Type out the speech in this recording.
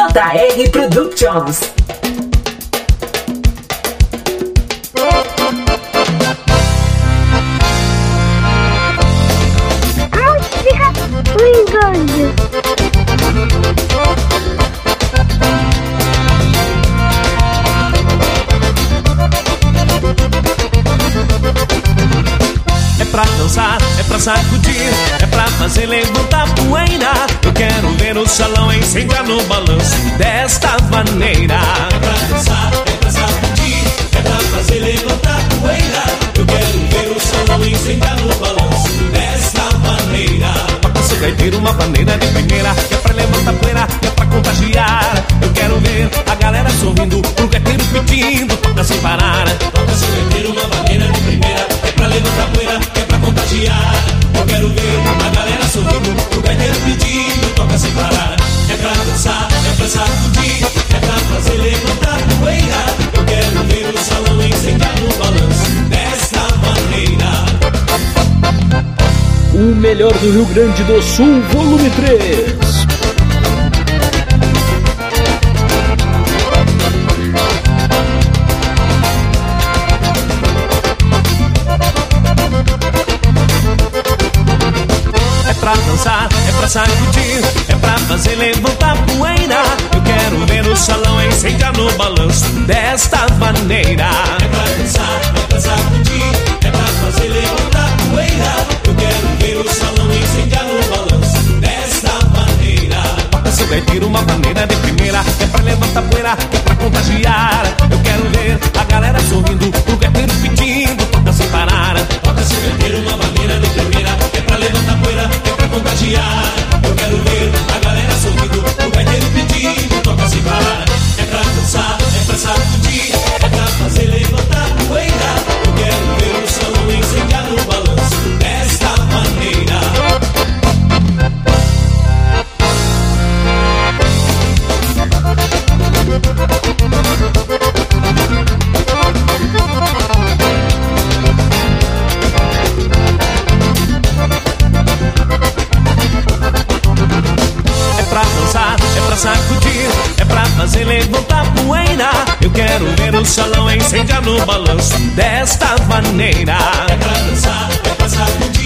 JR Productions. Música Windows. É pra dançar, é pra sacudir, é pra fazer levantar poeira. Eu quero ver o salão incendiar no balanço desta maneira. É pra dançar, é pra sacudir, é pra fazer levantar poeira. Eu quero ver o salão incendiar no balanço desta maneira. Toca seu gaiteiro uma maneira de primeira, que é pra levantar poeira, que é pra contagiar. Eu quero ver a galera sorrindo, o gaiteiro pedindo, toca sem parar. Toca seu gaiteiro uma maneira de primeira, é pra levantar poeira, que é pra contagiar. Eu quero ver a galera sorrindo, o gaiteiro pedindo, toca sem parar. É pra dançar, é pra sacudir, é pra fazer levantar poeira. Eu quero ver o salão incendiar no balanço desta maneira. O melhor do Rio Grande do Sul, volume 3. É pra dançar, é pra sacudir, é pra fazer levantar poeira. Eu quero ver o salão incendiar no balanço desta maneira. É pra dançar, é pra sacudir, é pra fazer levantar poeira. Eu quero ver o salão incendiar no balanço desta maneira. Toca seu gaiteiro uma maneira de primeira, é pra levantar poeira, é pra contagiar. Eu quero ver a galera sorrindo, o gaiteiro pedindo, toca sem parar. Toca seu gaiteiro uma maneira de primeira, é pra levantar poeira, é pra contagiar. Eu quero ver a galera sorrindo, o gaiteiro pedindo, toca sem parar. É pra dançar, é pra sacudir, é pra fazer levantar poeira. Eu quero ver o salão incendiar no balanço desta maneira. É pra dançar, é pra sacudir, é pra fazer levantar poeira. Eu quero ver o salão incendiar no balanço desta maneira. É pra dançar, é pra sacudir,